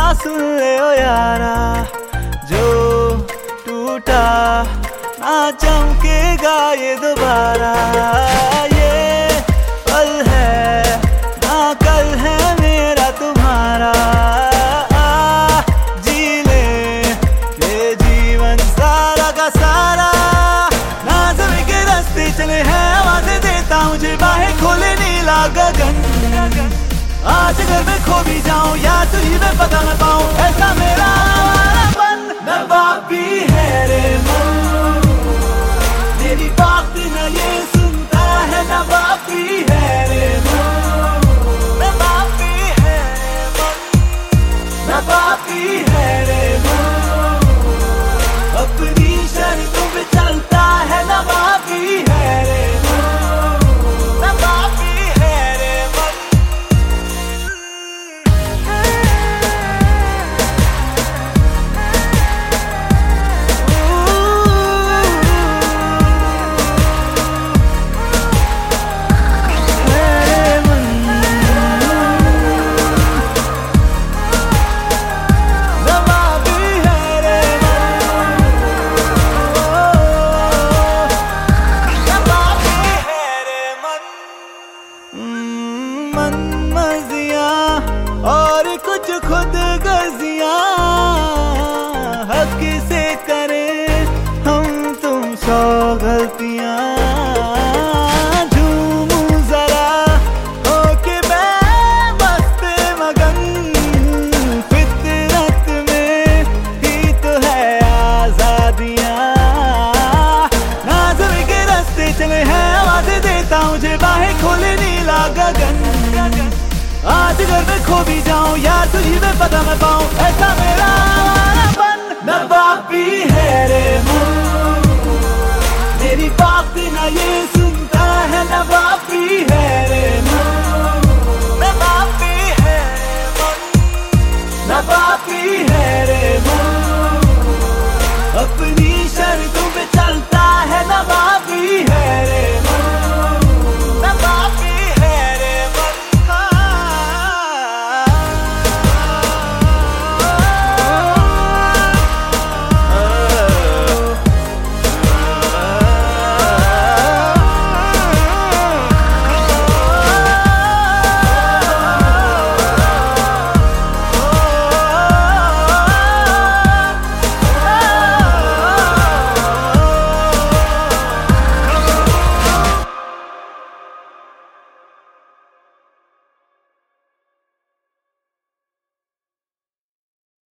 सुन ले ओ यारा, जो टूटा ना चमकेगा ये दोबारा। ये पल है ना कल है मेरा तुम्हारा, जी ले ये जीवन सारा का सारा। नाज़म के रास्ते चले हैं, आवाज़ें देता मुझे बाहें खोले नीला गगन। आज अगर मैं खो भी जाऊं या तुझी में पता न पाऊं, ऐसा मेरा आवारापन। नवाब भी है रे मन, मेरी बात न ये सुनता है। नवाब भी है रे मन, नवाब भी है रे मन, नवाब भी है रे मन। अपनी शर्तों पे चलता है, नवाब भी है रे मन, नवाब भी है रे मन। मन मज़ियाँ और कुछ खुद गर्जियाँ, हक से करें हम तुम 100 गलतियाँ। झूमूं जरा होके मैं मस्त मगन, फितरत में ही तो है आज़ादियाँ। नाज़म के रास्ते चले हैं, आवाज़ें देता मुझे बाहें खोले नीला गगन। आज अगर मैं खो भी जाऊं या तुझी में पता न पाऊं, ऐसा मेरा